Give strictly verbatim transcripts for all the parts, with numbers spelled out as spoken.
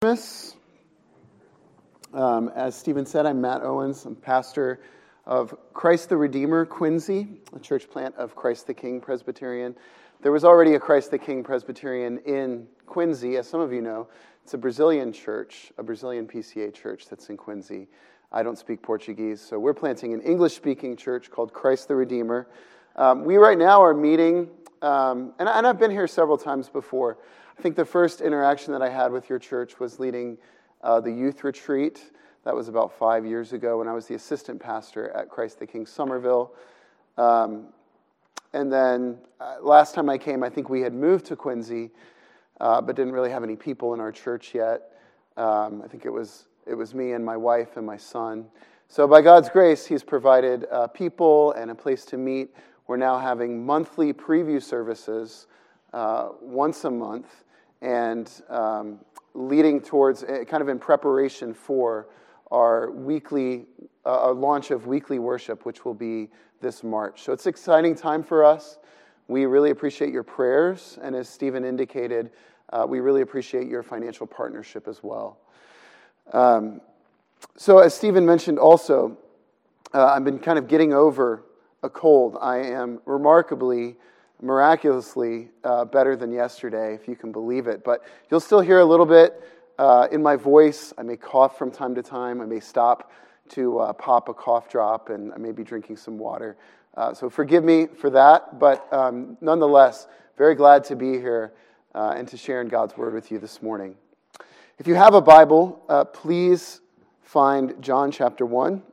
Christmas. Um, as Stephen said, I'm Matt Owens. I'm pastor of Christ the Redeemer, Quincy, a church plant of Christ the King Presbyterian. There was already a Christ the King Presbyterian in Quincy, as some of you know. It's a Brazilian church, a Brazilian P C A church that's in Quincy. I don't speak Portuguese, so we're planting an English-speaking church called Christ the Redeemer. Um, we right now are meeting, um, and, and I've been here several times before. I think the first interaction that I had with your church was leading uh, the youth retreat. That was about five years ago when I was the assistant pastor at Christ the King Somerville. Um, and then uh, last time I came, I think we had moved to Quincy, uh, but didn't really have any people in our church yet. Um, I think it was it was me and my wife and my son. So by God's grace, He's provided uh, people and a place to meet. We're now having monthly preview services uh, once a month, and um, leading towards, uh, kind of in preparation for our weekly, uh, our launch of weekly worship, which will be this March. So it's an exciting time for us. We really appreciate your prayers, and as Stephen indicated, uh, we really appreciate your financial partnership as well. Um, so as Stephen mentioned also, uh, I've been kind of getting over a cold. I am remarkably miraculously uh, better than yesterday, if you can believe it. But you'll still hear a little bit uh, in my voice. I may cough from time to time. I may stop to uh, pop a cough drop, and I may be drinking some water. Uh, so forgive me for that. But um, nonetheless, very glad to be here uh, and to share in God's Word with you this morning. If you have a Bible, uh, please find John chapter one.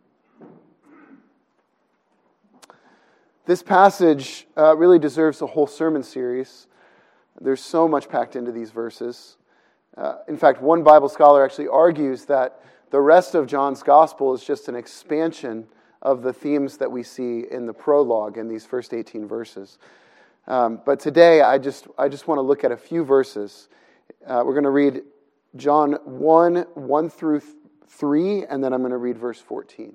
This passage uh, really deserves a whole sermon series. There's so much packed into these verses. Uh, in fact, one Bible scholar actually argues that the rest of John's gospel is just an expansion of the themes that we see in the prologue in these first eighteen verses. Um, but today, I just I just want to look at a few verses. Uh, we're going to read John one, one through three, and then I'm going to read verse fourteen.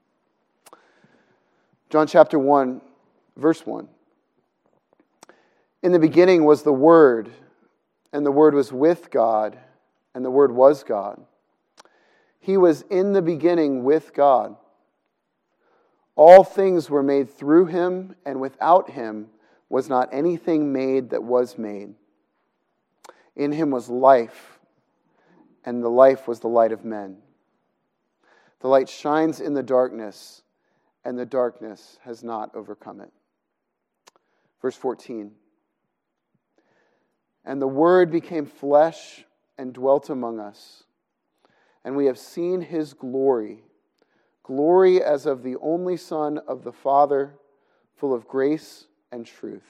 John chapter one, verse one. In the beginning was the Word, and the Word was with God, and the Word was God. He was in the beginning with God. All things were made through Him, and without Him was not anything made that was made. In Him was life, and the life was the light of men. The light shines in the darkness, and the darkness has not overcome it. Verse fourteen. And the Word became flesh and dwelt among us, and we have seen His glory, glory as of the only Son of the Father, full of grace and truth.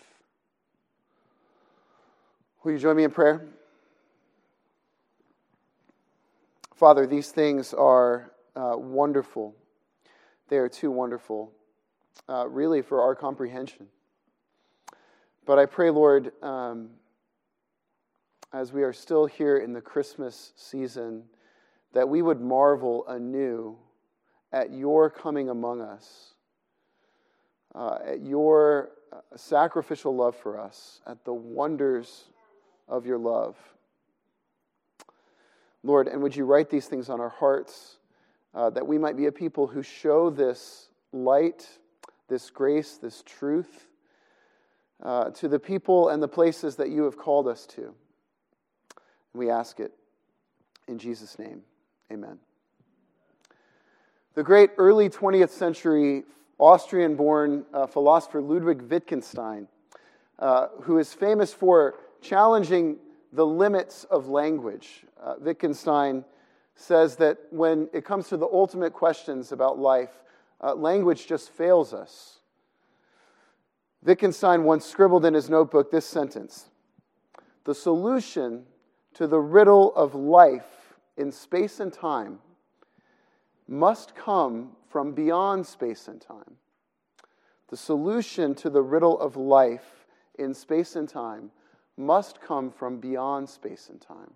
Will you join me in prayer? Father, these things are uh, wonderful. They are too wonderful, uh, really, for our comprehension. But I pray, Lord, um, as we are still here in the Christmas season, that we would marvel anew at your coming among us, uh, at your sacrificial love for us, at the wonders of your love. Lord, and would you write these things on our hearts, uh, that we might be a people who show this light, this grace, this truth, uh, to the people and the places that you have called us to. We ask it in Jesus' name. Amen. The great early twentieth century Austrian-born uh, philosopher Ludwig Wittgenstein, uh, who is famous for challenging the limits of language. Uh, Wittgenstein says that when it comes to the ultimate questions about life, uh, language just fails us. Wittgenstein once scribbled in his notebook this sentence: "The solution to the riddle of life in space and time must come from beyond space and time. The solution to the riddle of life in space and time must come from beyond space and time."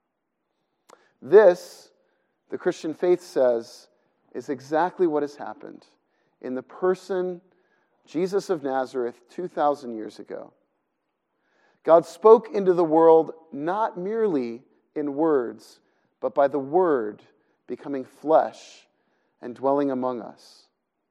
This, the Christian faith says, is exactly what has happened in the person, Jesus of Nazareth, two thousand years ago. God spoke into the world not merely in words, but by the Word becoming flesh and dwelling among us.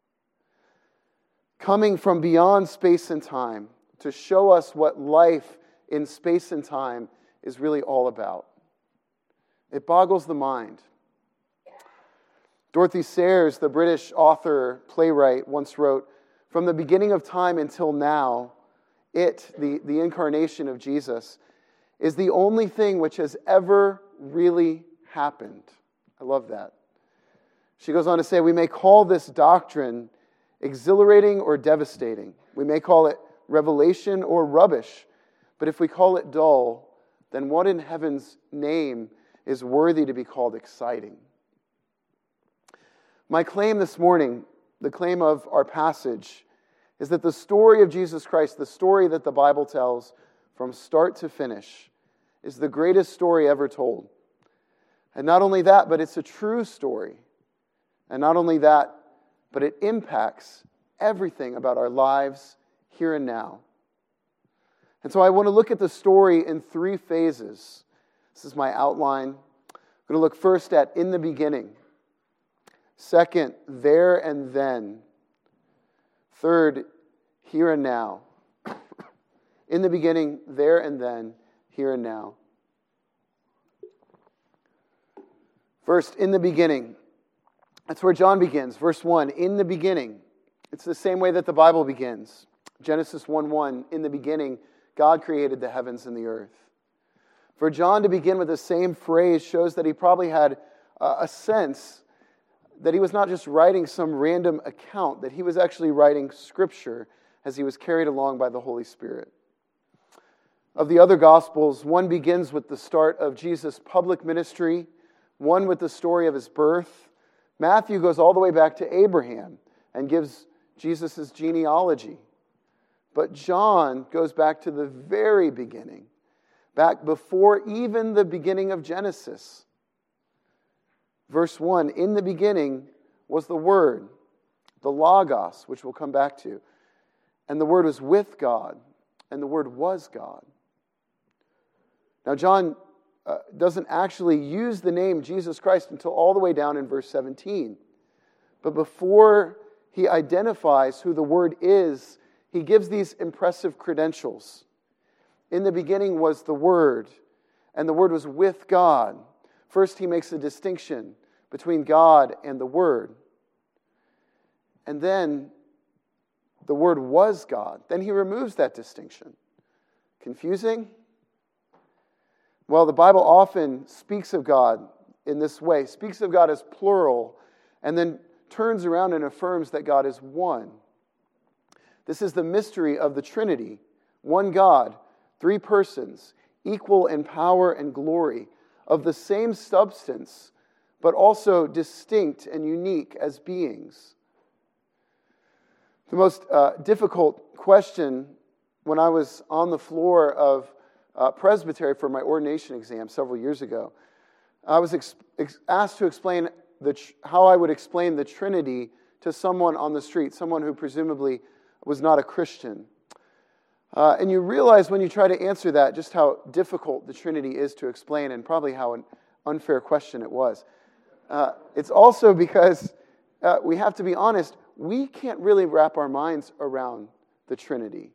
Coming from beyond space and time to show us what life in space and time is really all about. It boggles the mind. Dorothy Sayers, the British author, playwright, once wrote, "From the beginning of time until now, it, the, the incarnation of Jesus, is the only thing which has ever really happened." I love that. She goes on to say, "We may call this doctrine exhilarating or devastating. We may call it revelation or rubbish. But if we call it dull, then what in heaven's name is worthy to be called exciting?" My claim this morning, the claim of our passage, is that the story of Jesus Christ, the story that the Bible tells from start to finish, is the greatest story ever told. And not only that, but it's a true story. And not only that, but it impacts everything about our lives here and now. And so I want to look at the story in three phases. This is my outline. I'm going to look first at in the beginning. Second, there and then. Third, here and now. In the beginning, there and then, here and now. First, in the beginning. That's where John begins. Verse one, in the beginning. It's the same way that the Bible begins. Genesis one one, in the beginning, God created the heavens and the earth. For John to begin with the same phrase shows that he probably had a sense that he was not just writing some random account, that he was actually writing Scripture as he was carried along by the Holy Spirit. Of the other Gospels, one begins with the start of Jesus' public ministry, one with the story of his birth. Matthew goes all the way back to Abraham and gives Jesus' genealogy. But John goes back to the very beginning, back before even the beginning of Genesis. Verse one, in the beginning was the Word, the Logos, which we'll come back to. And the Word was with God, and the Word was God. Now, John uh, doesn't actually use the name Jesus Christ until all the way down in verse seventeen. But before he identifies who the Word is, he gives these impressive credentials. In the beginning was the Word, and the Word was with God. First, he makes a distinction between God and the Word. And then, the Word was God. Then he removes that distinction. Confusing? Well, the Bible often speaks of God in this way, speaks of God as plural, and then turns around and affirms that God is one. This is the mystery of the Trinity. One God, three persons, equal in power and glory, of the same substance, but also distinct and unique as beings. The most uh, difficult question when I was on the floor of uh, presbytery for my ordination exam several years ago, I was ex- ex- asked to explain the tr- how I would explain the Trinity to someone on the street, someone who presumably was not a Christian. Uh, and you realize when you try to answer that just how difficult the Trinity is to explain and probably how an unfair question it was. Uh, it's also because uh, we have to be honest, we can't really wrap our minds around the Trinity.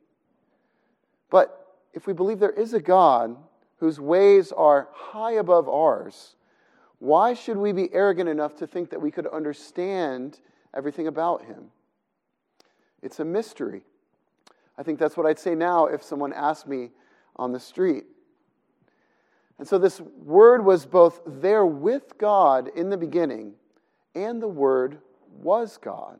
But if we believe there is a God whose ways are high above ours, why should we be arrogant enough to think that we could understand everything about him? It's a mystery. I think that's what I'd say now if someone asked me on the street. And so this Word was both there with God in the beginning, and the Word was God.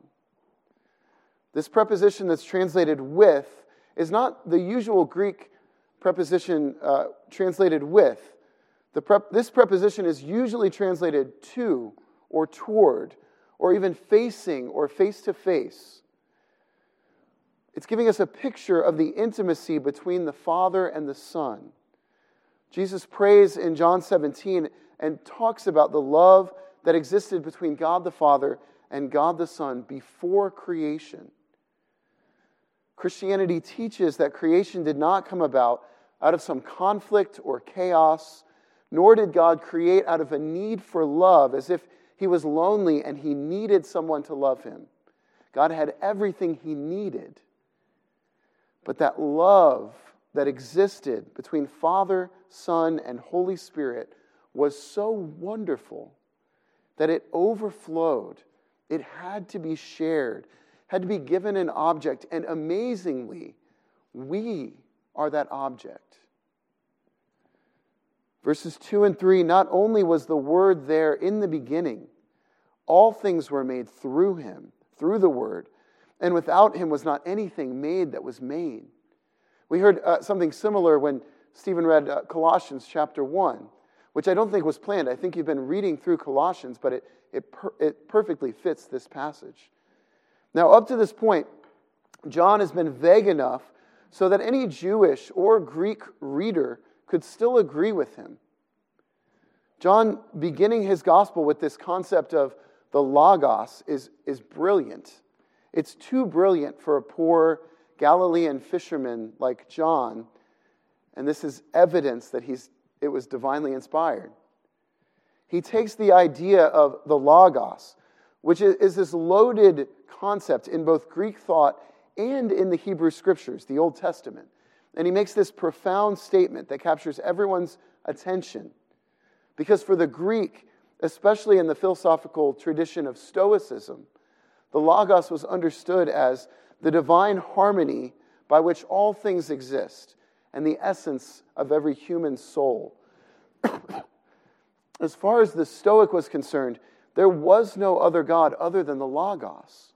This preposition that's translated with is not the usual Greek preposition uh, translated with. The prep, this preposition is usually translated to or toward or even facing or face to face. It's giving us a picture of the intimacy between the Father and the Son. Jesus prays in John seventeen and talks about the love that existed between God the Father and God the Son before creation. Christianity teaches that creation did not come about out of some conflict or chaos nor did God create out of a need for love, as if he was lonely and he needed someone to love him. God had everything he needed. But that love that existed between Father, Son, and Holy Spirit was so wonderful that it overflowed. It had to be shared, had to be given an object, and amazingly, we are that object. Verses two and three, not only was the Word there in the beginning, all things were made through him, through the Word, and without him was not anything made that was made. We heard uh, something similar when Stephen read uh, Colossians chapter one, which I don't think was planned. I think you've been reading through Colossians, but it, it, per- it perfectly fits this passage. Now, up to this point, John has been vague enough so that any Jewish or Greek reader could still agree with him. John, beginning his gospel with this concept of the Logos, is, is brilliant. It's too brilliant for a poor Galilean fisherman like John, and this is evidence that he's it was divinely inspired. He takes the idea of the Logos, which is this loaded concept in both Greek thought and in the Hebrew Scriptures, the Old Testament, and he makes this profound statement that captures everyone's attention. Because for the Greek, especially in the philosophical tradition of Stoicism, the Logos was understood as the divine harmony by which all things exist and the essence of every human soul. As far as the Stoic was concerned, there was no other God other than the Logos.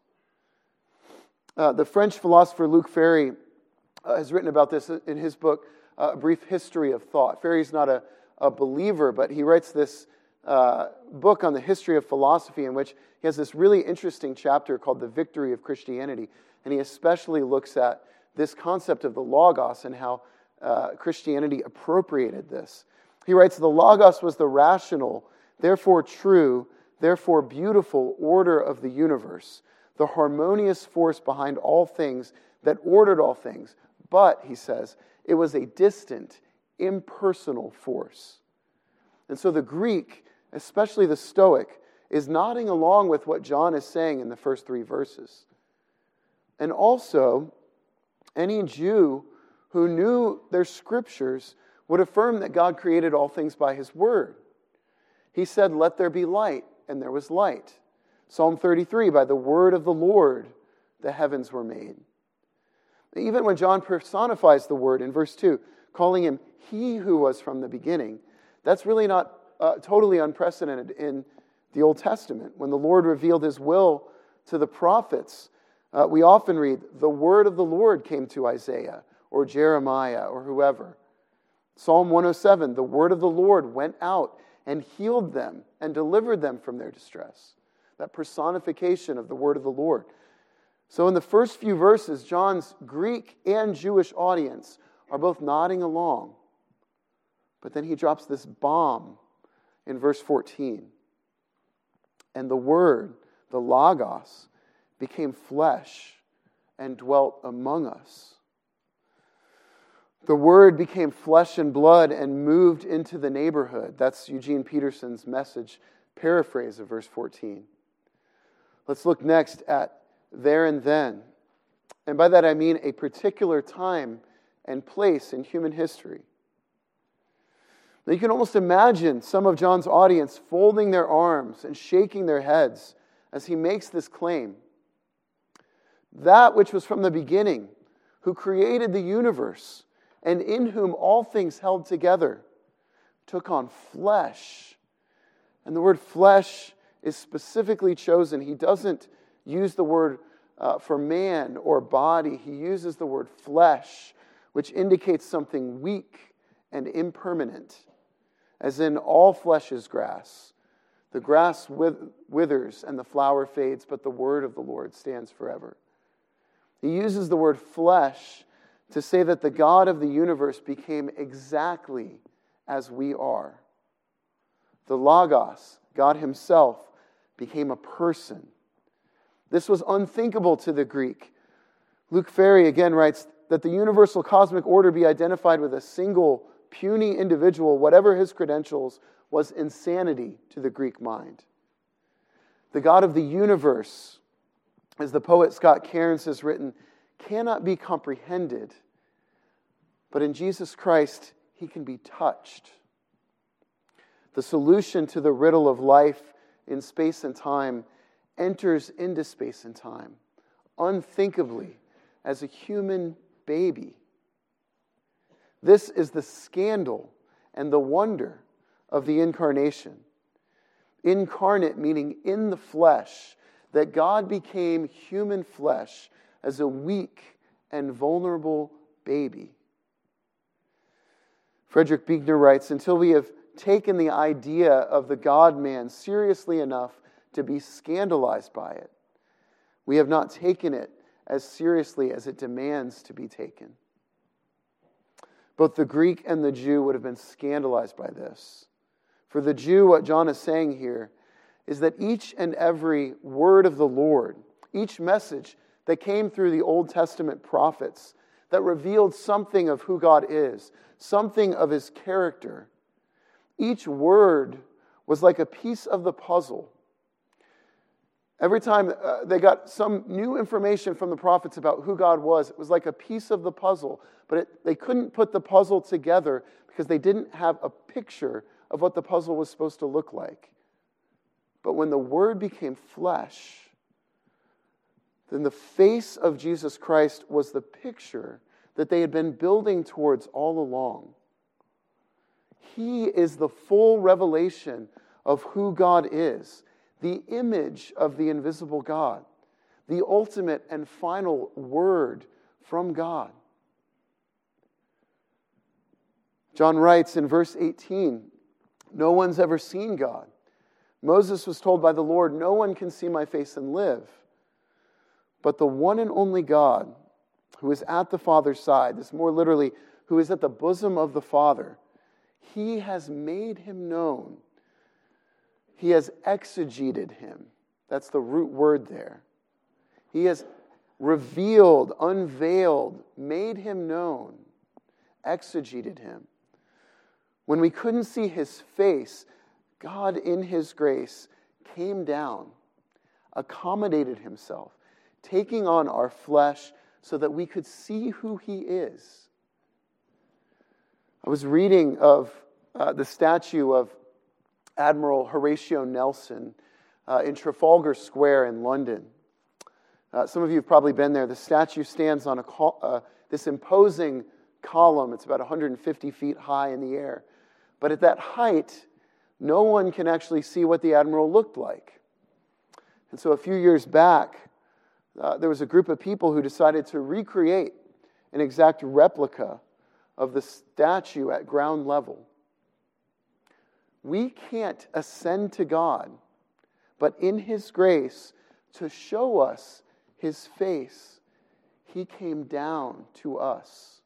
Uh, the French philosopher Luc Ferry uh, has written about this in his book, uh, A Brief History of Thought. Ferry's not a, a believer, but he writes this uh, book on the history of philosophy in which he has this really interesting chapter called The Victory of Christianity. And he especially looks at this concept of the Logos and how uh, Christianity appropriated this. He writes, the Logos was the rational, therefore true, therefore beautiful order of the universe, the harmonious force behind all things that ordered all things. But, he says, it was a distant, impersonal force. And so the Greek, especially the Stoic, is nodding along with what John is saying in the first three verses. And also, any Jew who knew their scriptures would affirm that God created all things by his word. He said, let there be light, and there was light. Psalm thirty-three, by the word of the Lord, the heavens were made. Even when John personifies the word in verse two, calling him he who was from the beginning, that's really not uh, totally unprecedented in the Old Testament. When the Lord revealed his will to the prophets, uh, we often read, the word of the Lord came to Isaiah or Jeremiah or whoever. Psalm one oh seven, the word of the Lord went out and healed them and delivered them from their distress. That personification of the word of the Lord. So in the first few verses, John's Greek and Jewish audience are both nodding along. But then he drops this bomb in verse fourteen. And the Word, the Logos, became flesh and dwelt among us. The Word became flesh and blood and moved into the neighborhood. That's Eugene Peterson's Message paraphrase of verse fourteen. Let's look next at there and then. And by that I mean a particular time and place in human history. Now you can almost imagine some of John's audience folding their arms and shaking their heads as he makes this claim. That which was from the beginning, who created the universe, and in whom all things held together, took on flesh. And the word flesh is specifically chosen. He doesn't use the word uh, for man or body. He uses the word flesh, which indicates something weak and impermanent. As in, all flesh is grass. The grass withers and the flower fades, but the word of the Lord stands forever. He uses the word flesh to say that the God of the universe became exactly as we are. The Logos, God himself, became a person. This was unthinkable to the Greek. Luc Ferry again writes that the universal cosmic order be identified with a single puny individual, whatever his credentials, was insanity to the Greek mind. The God of the universe, as the poet Scott Cairns has written, cannot be comprehended, but in Jesus Christ, he can be touched. The solution to the riddle of life in space and time enters into space and time, unthinkably, as a human baby. This is the scandal and the wonder of the incarnation. Incarnate meaning in the flesh, that God became human flesh as a weak and vulnerable baby. Frederick Buechner writes, until we have taken the idea of the God-man seriously enough to be scandalized by it, we have not taken it as seriously as it demands to be taken. Both the Greek and the Jew would have been scandalized by this. For the Jew, what John is saying here is that each and every word of the Lord, each message that came through the Old Testament prophets that revealed something of who God is, something of his character, each word was like a piece of the puzzle. Every time uh, they got some new information from the prophets about who God was, it was like a piece of the puzzle. But it, they couldn't put the puzzle together because they didn't have a picture of what the puzzle was supposed to look like. But when the Word became flesh, then the face of Jesus Christ was the picture that they had been building towards all along. He is the full revelation of who God is, the image of the invisible God, the ultimate and final word from God. John writes in verse eighteen, no one's ever seen God. Moses was told by the Lord, no one can see my face and live. But the one and only God, who is at the Father's side, this more literally, who is at the bosom of the Father, he has made him known. He has exegeted him. That's the root word there. He has revealed, unveiled, made him known, exegeted him. When we couldn't see his face, God in his grace came down, accommodated himself, taking on our flesh so that we could see who he is. I was reading of uh, the statue of Admiral Horatio Nelson uh, in Trafalgar Square in London. Uh, some of you have probably been there. The statue stands on a col- uh, this imposing column. It's about one hundred fifty feet high in the air. But at that height, no one can actually see what the admiral looked like. And so a few years back, uh, there was a group of people who decided to recreate an exact replica of the statue at ground level. We can't ascend to God, but in his grace, to show us his face, he came down to us.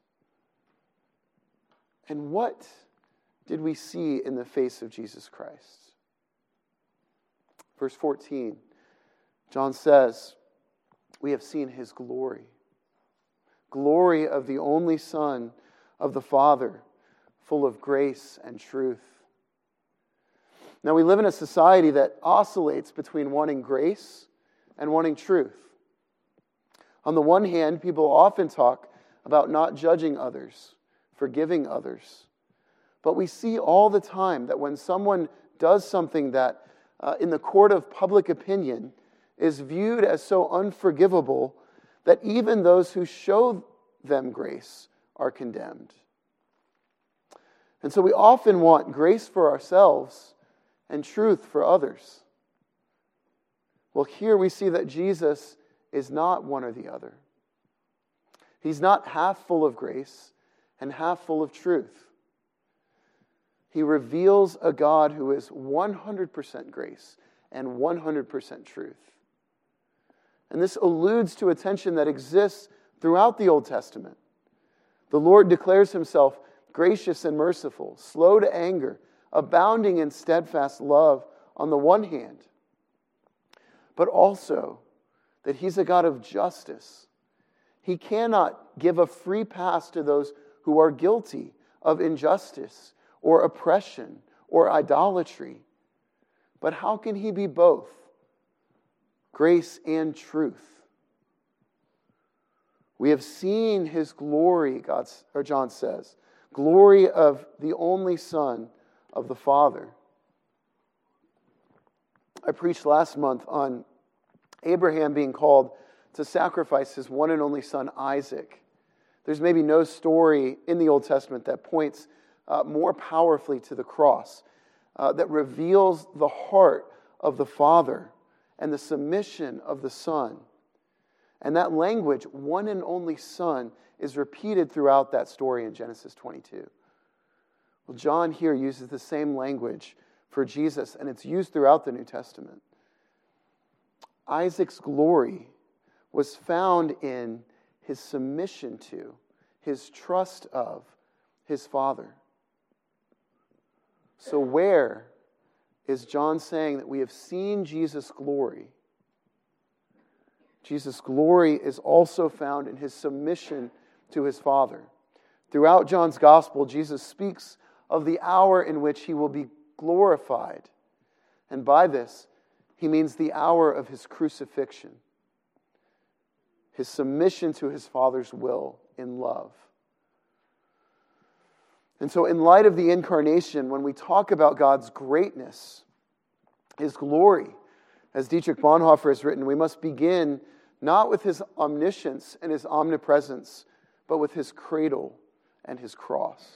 And what did we see in the face of Jesus Christ? Verse fourteen, John says, we have seen his glory. Glory of the only Son of the Father, full of grace and truth. Now we live in a society that oscillates between wanting grace and wanting truth. On the one hand, people often talk about not judging others, forgiving others. But we see all the time that when someone does something that uh, in the court of public opinion is viewed as so unforgivable that even those who show them grace are condemned. And so we often want grace for ourselves and truth for others. Well, here we see that Jesus is not one or the other. He's not half full of grace and half full of truth. He reveals a God who is one hundred percent grace and one hundred percent truth. And this alludes to a tension that exists throughout the Old Testament. The Lord declares himself gracious and merciful, slow to anger, abounding in steadfast love on the one hand, but also that he's a God of justice. He cannot give a free pass to those who are guilty of injustice or oppression or idolatry. But how can he be both? Grace and truth. We have seen his glory, God, or John says, glory of the only Son of the Father. I preached last month on Abraham being called to sacrifice his one and only son, Isaac. There's maybe no story in the Old Testament that points uh, more powerfully to the cross, uh, that reveals the heart of the Father and the submission of the Son. And that language, one and only Son, is repeated throughout that story in Genesis twenty-two. Well, John here uses the same language for Jesus, and it's used throughout the New Testament. Isaac's glory was found in his submission to, his trust of, his father. So where is John saying that we have seen Jesus' glory? Jesus' glory is also found in his submission to his Father. Throughout John's Gospel, Jesus speaks of the hour in which he will be glorified. And by this, he means the hour of his crucifixion, his submission to his Father's will in love. And so in light of the incarnation, when we talk about God's greatness, his glory, as Dietrich Bonhoeffer has written, we must begin not with his omniscience and his omnipresence, but with his cradle and his cross.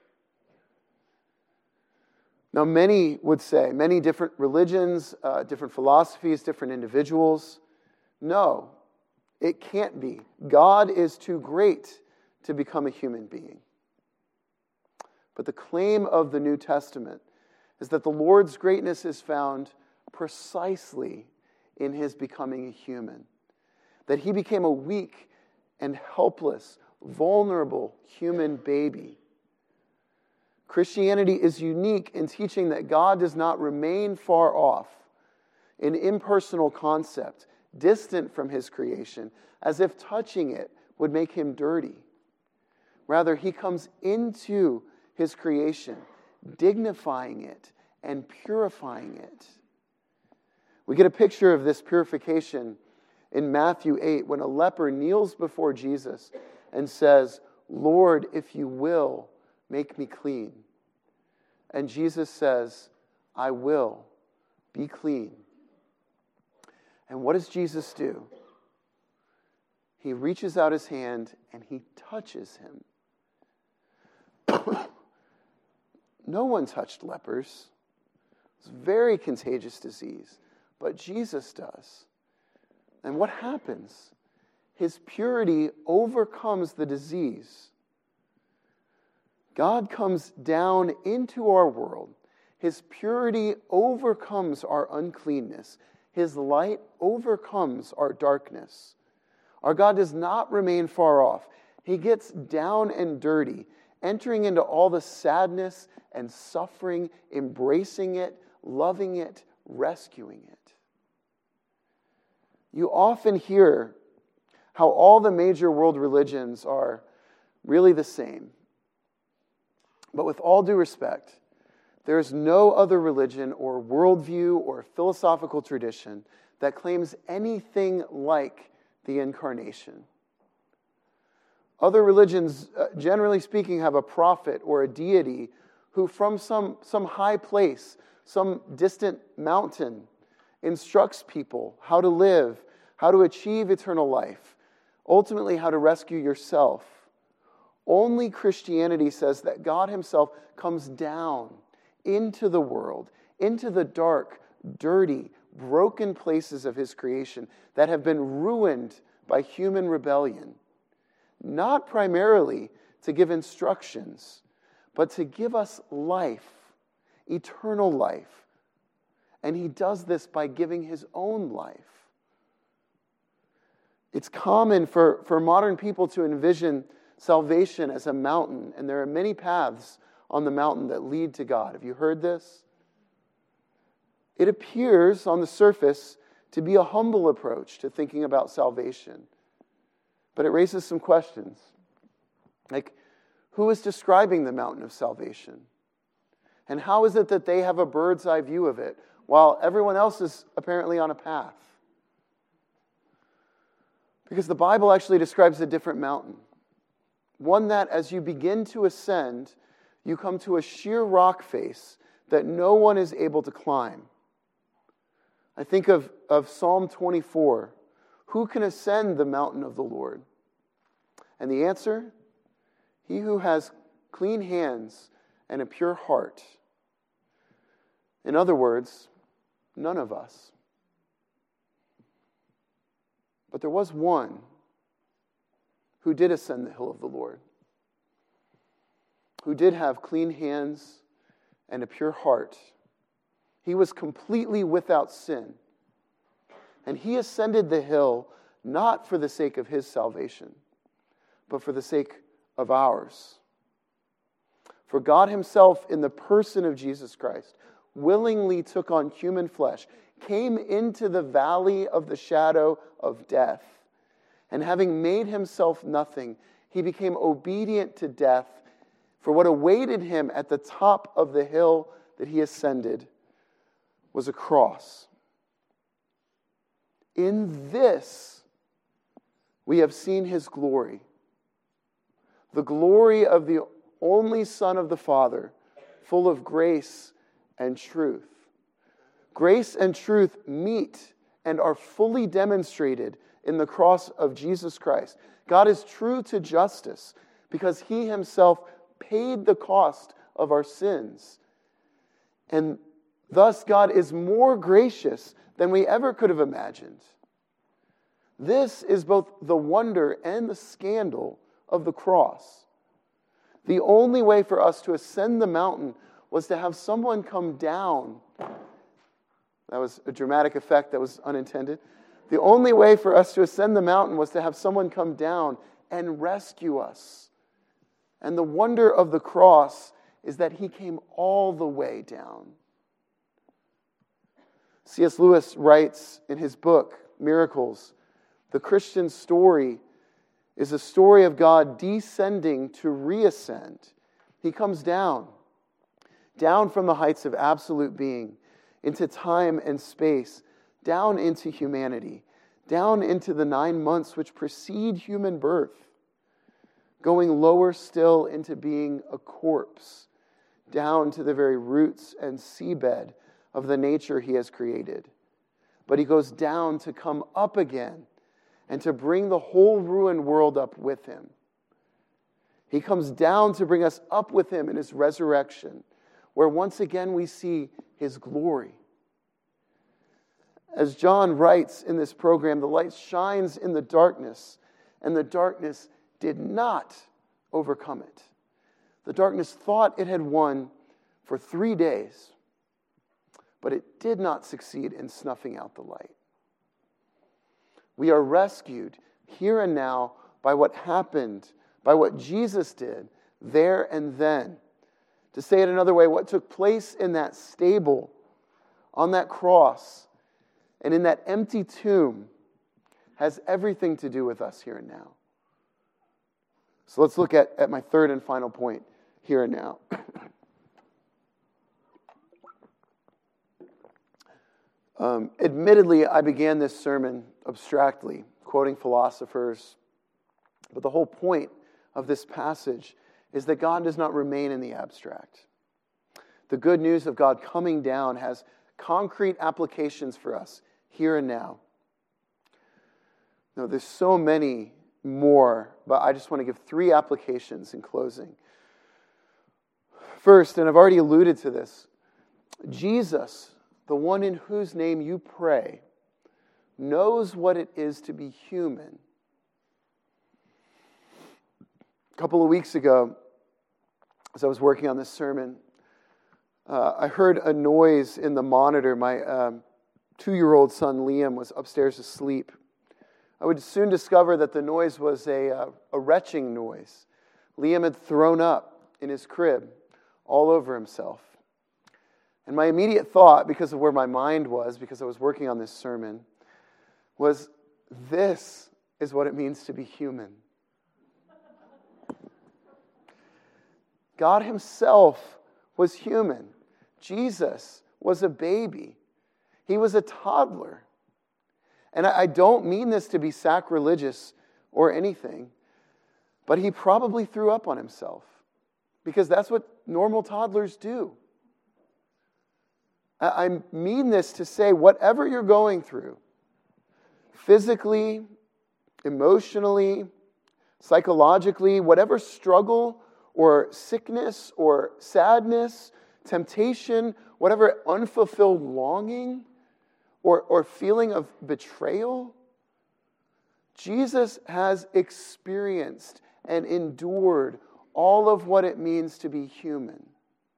Now, many would say, many different religions, uh, different philosophies, different individuals, no, it can't be. God is too great to become a human being. But the claim of the New Testament is that the Lord's greatness is found precisely in his becoming a human. That he became a weak and helpless, vulnerable human baby. Christianity is unique in teaching that God does not remain far off, an impersonal concept, distant from his creation, as if touching it would make him dirty. Rather, he comes into his creation, dignifying it and purifying it. We get a picture of this purification in Matthew eight, when a leper kneels before Jesus and says, "Lord, if you will, make me clean." And Jesus says, "I will, be clean." And what does Jesus do? He reaches out his hand and he touches him. No one touched lepers. It's a very contagious disease, but Jesus does. And what happens? His purity overcomes the disease. God comes down into our world. His purity overcomes our uncleanness. His light overcomes our darkness. Our God does not remain far off. He gets down and dirty, entering into all the sadness and suffering, embracing it, loving it, rescuing it. You often hear how all the major world religions are really the same. But with all due respect, there is no other religion or worldview or philosophical tradition that claims anything like the incarnation. Other religions, uh, generally speaking, have a prophet or a deity who from some, some high place, some distant mountain, instructs people how to live, how to achieve eternal life, ultimately how to rescue yourself. Only Christianity says that God himself comes down into the world, into the dark, dirty, broken places of his creation that have been ruined by human rebellion. Not primarily to give instructions, but to give us life, eternal life. And he does this by giving his own life. It's common for, for modern people to envision salvation as a mountain, and there are many paths on the mountain that lead to God. Have you heard this? It appears on the surface to be a humble approach to thinking about salvation, but it raises some questions. Like, Who is describing the mountain of salvation? And how is it that they have a bird's eye view of it while everyone else is apparently on a path? Because the Bible actually describes a different mountain. One that as you begin to ascend, you come to a sheer rock face that no one is able to climb. I think of, of Psalm twenty-four. Who can ascend the mountain of the Lord? And the answer? He who has clean hands and a pure heart. In other words, none of us. But there was one who did ascend the hill of the Lord, who did have clean hands and a pure heart. He was completely without sin. And he ascended the hill not for the sake of his salvation, but for the sake of ours. For God himself, in the person of Jesus Christ, willingly took on human flesh, came into the valley of the shadow of death, and having made himself nothing, he became obedient to death. For what awaited him at the top of the hill that he ascended was a cross. In this, we have seen his glory, the glory of the only Son of the Father, full of grace and truth. Grace and truth meet and are fully demonstrated in the cross of Jesus Christ. God is true to justice because he himself paid the cost of our sins. And thus God is more gracious than we ever could have imagined. This is both the wonder and the scandal of the cross. The only way for us to ascend the mountain was to have someone come down. That was a dramatic effect that was unintended. The only way for us to ascend the mountain was to have someone come down and rescue us. And the wonder of the cross is that he came all the way down. C S Lewis writes in his book, Miracles, the Christian story is a story of God descending to reascend. He comes down, down from the heights of absolute being, into time and space, down into humanity, down into the nine months which precede human birth, going lower still into being a corpse, down to the very roots and seabed of the nature he has created. But he goes down to come up again and to bring the whole ruined world up with him. He comes down to bring us up with him in his resurrection, where once again we see his glory. As John writes in this program, the light shines in the darkness, and the darkness did not overcome it. The darkness thought it had won for three days, but it did not succeed in snuffing out the light. We are rescued here and now by what happened, by what Jesus did there and then. To say it another way, what took place in that stable, on that cross, and in that empty tomb has everything to do with us here and now. So let's look at, at my third and final point here and now. um, admittedly, I began this sermon abstractly, quoting philosophers, but the whole point of this passage is that God does not remain in the abstract. The good news of God coming down has concrete applications for us here and now. Now, there's so many more, but I just want to give three applications in closing. First, and I've already alluded to this, Jesus, the one in whose name you pray, knows what it is to be human. A couple of weeks ago, as I was working on this sermon, uh, I heard a noise in the monitor. My um, two-year-old son, Liam, was upstairs asleep. I would soon discover that the noise was a, uh, a retching noise. Liam had thrown up in his crib all over himself. And my immediate thought, because of where my mind was, because I was working on this sermon, was this is what it means to be human. God himself was human. Jesus was a baby. He was a toddler. And I don't mean this to be sacrilegious or anything, but he probably threw up on himself because that's what normal toddlers do. I mean this to say whatever you're going through, physically, emotionally, psychologically, whatever struggle or sickness or sadness, temptation, whatever unfulfilled longing or, or feeling of betrayal, Jesus has experienced and endured all of what it means to be human.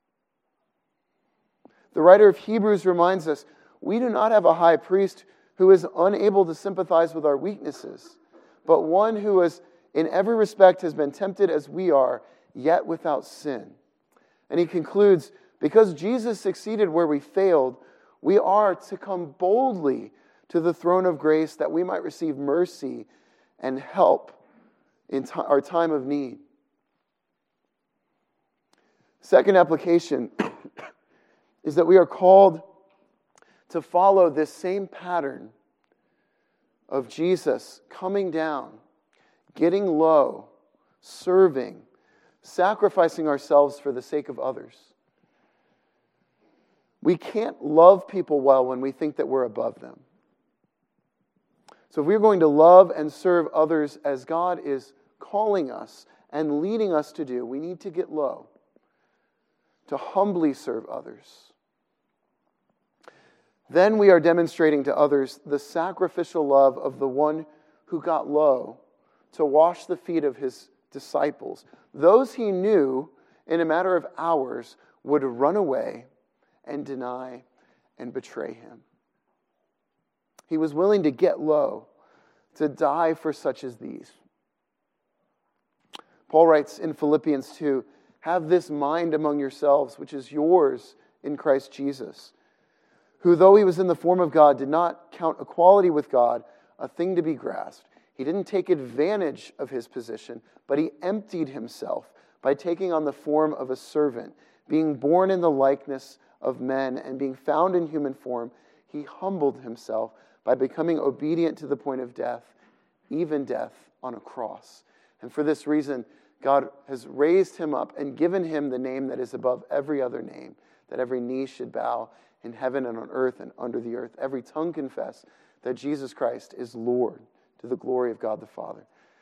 The writer of Hebrews reminds us, we do not have a high priest who is unable to sympathize with our weaknesses, but one who is in every respect has been tempted as we are, yet without sin. And he concludes, because Jesus succeeded where we failed, we are to come boldly to the throne of grace that we might receive mercy and help in t- our time of need. Second application is that we are called to follow this same pattern of Jesus coming down, getting low, serving, sacrificing ourselves for the sake of others. We can't love people well when we think that we're above them. So if we're going to love and serve others as God is calling us and leading us to do, we need to get low, to humbly serve others. Then we are demonstrating to others the sacrificial love of the one who got low to wash the feet of his disciples. Those he knew in a matter of hours would run away and deny and betray him. He was willing to get low, to die for such as these. Paul writes in Philippians two, have this mind among yourselves, which is yours in Christ Jesus, who, though he was in the form of God, did not count equality with God a thing to be grasped. He didn't take advantage of his position, but he emptied himself by taking on the form of a servant. Being born in the likeness of men and being found in human form, he humbled himself by becoming obedient to the point of death, even death on a cross. And for this reason, God has raised him up and given him the name that is above every other name, that every knee should bow in heaven and on earth and under the earth. Every tongue confess that Jesus Christ is Lord, to the glory of God the Father.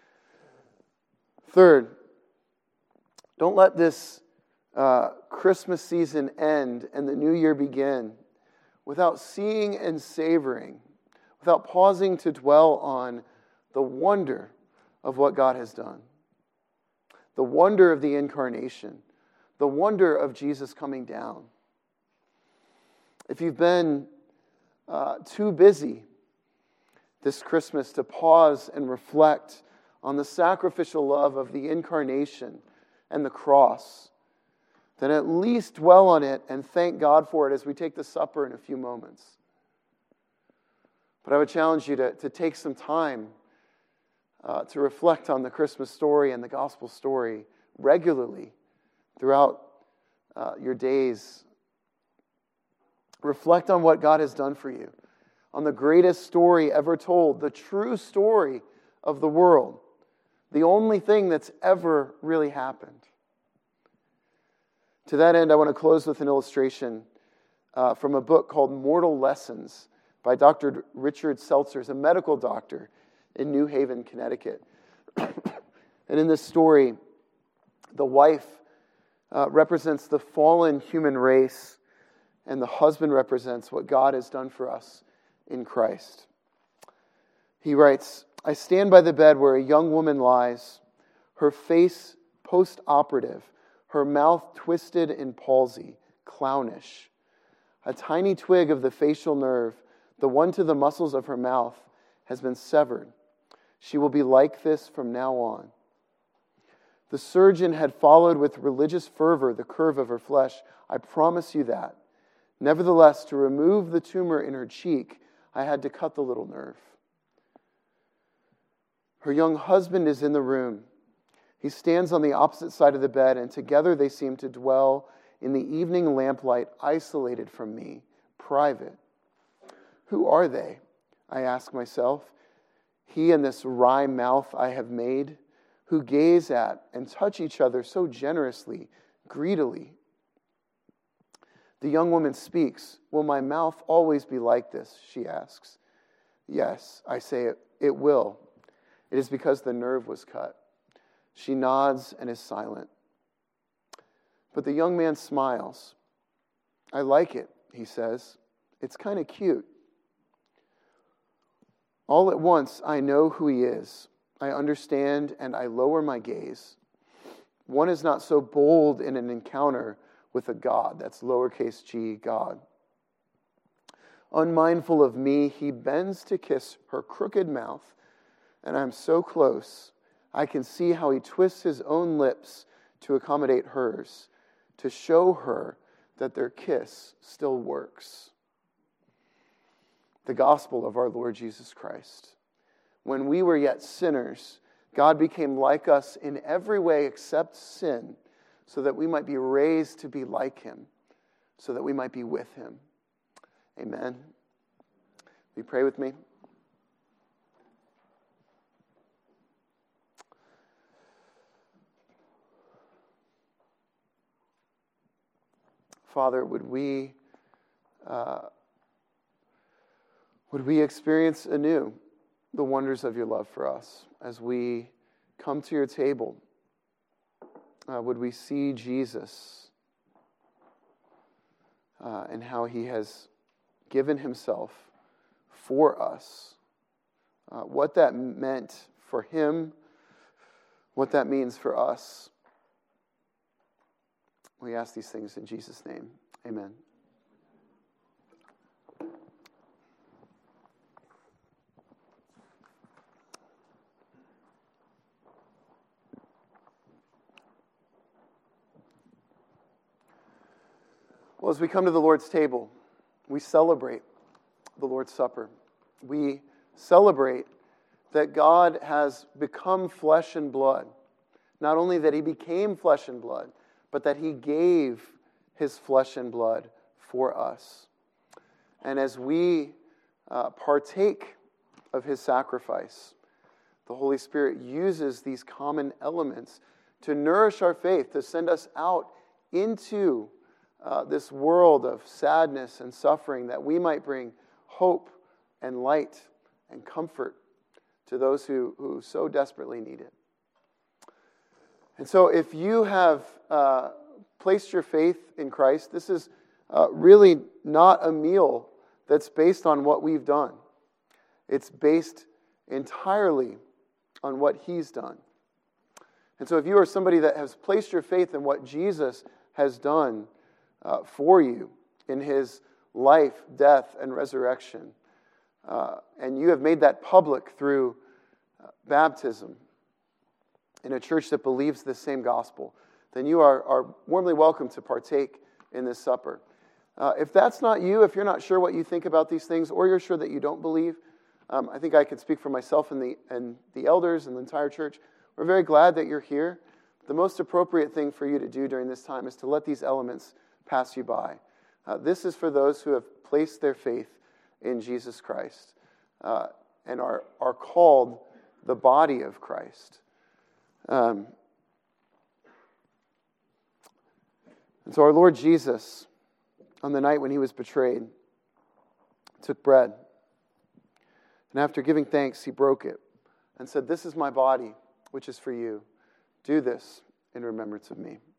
Third, don't let this uh, Christmas season end and the new year begin without seeing and savoring, without pausing to dwell on the wonder of what God has done, the wonder of the incarnation, the wonder of Jesus coming down. If you've been uh, too busy this Christmas to pause and reflect on the sacrificial love of the incarnation and the cross, then at least dwell on it and thank God for it as we take the supper in a few moments. But I would challenge you to, to take some time uh, to reflect on the Christmas story and the gospel story regularly throughout uh, your days. Reflect on what God has done for you, on the greatest story ever told, the true story of the world, the only thing that's ever really happened. To that end, I want to close with an illustration uh, from a book called Mortal Lessons by Doctor Richard Seltzer, a medical doctor in New Haven, Connecticut. And in this story, the wife uh, represents the fallen human race, and the husband represents what God has done for us in Christ. He writes, I stand by the bed where a young woman lies, her face post-operative, her mouth twisted in palsy, clownish. A tiny twig of the facial nerve, the one to the muscles of her mouth, has been severed. She will be like this from now on. The surgeon had followed with religious fervor the curve of her flesh. I promise you that. Nevertheless, to remove the tumor in her cheek, I had to cut the little nerve. Her young husband is in the room. He stands on the opposite side of the bed, and together they seem to dwell in the evening lamplight, isolated from me, private. Who are they? I ask myself. He and this wry mouth I have made, who gaze at and touch each other so generously, greedily. The young woman speaks. Will my mouth always be like this? She asks. Yes, I say it, it will. It is because the nerve was cut. She nods and is silent. But the young man smiles. I like it, he says. It's kind of cute. All at once, I know who he is. I understand and I lower my gaze. One is not so bold in an encounter with a God. That's lowercase g, God. Unmindful of me, he bends to kiss her crooked mouth, and I'm so close, I can see how he twists his own lips to accommodate hers, to show her that their kiss still works. The gospel of our Lord Jesus Christ. When we were yet sinners, God became like us in every way except sin, so that we might be raised to be like him, so that we might be with him. Amen. Will you pray with me? Father, would we uh, would we experience anew the wonders of your love for us as we come to your table? Uh, would we see Jesus uh, and how he has given himself for us? Uh, what that meant for him, what that means for us. We ask these things in Jesus' name. Amen. Well, as we come to the Lord's table, we celebrate the Lord's Supper. We celebrate that God has become flesh and blood. Not only that he became flesh and blood, but that he gave his flesh and blood for us. And as we uh, partake of his sacrifice, the Holy Spirit uses these common elements to nourish our faith, to send us out into Uh, this world of sadness and suffering, that we might bring hope and light and comfort to those who, who so desperately need it. And so if you have uh, placed your faith in Christ, this is uh, really not a meal that's based on what we've done. It's based entirely on what he's done. And so if you are somebody that has placed your faith in what Jesus has done Uh, for you in his life, death, and resurrection, uh, and you have made that public through uh, baptism in a church that believes the same gospel, then you are, are warmly welcome to partake in this supper. Uh, if that's not you, if you're not sure what you think about these things, or you're sure that you don't believe, um, I think I can speak for myself and the, and the elders and the entire church. We're very glad that you're here. The most appropriate thing for you to do during this time is to let these elements pass you by. Uh, this is for those who have placed their faith in Jesus Christ uh, and are, are called the body of Christ. Um, and so our Lord Jesus, on the night when he was betrayed, took bread. And after giving thanks, he broke it and said, "This is my body, which is for you. Do this in remembrance of me."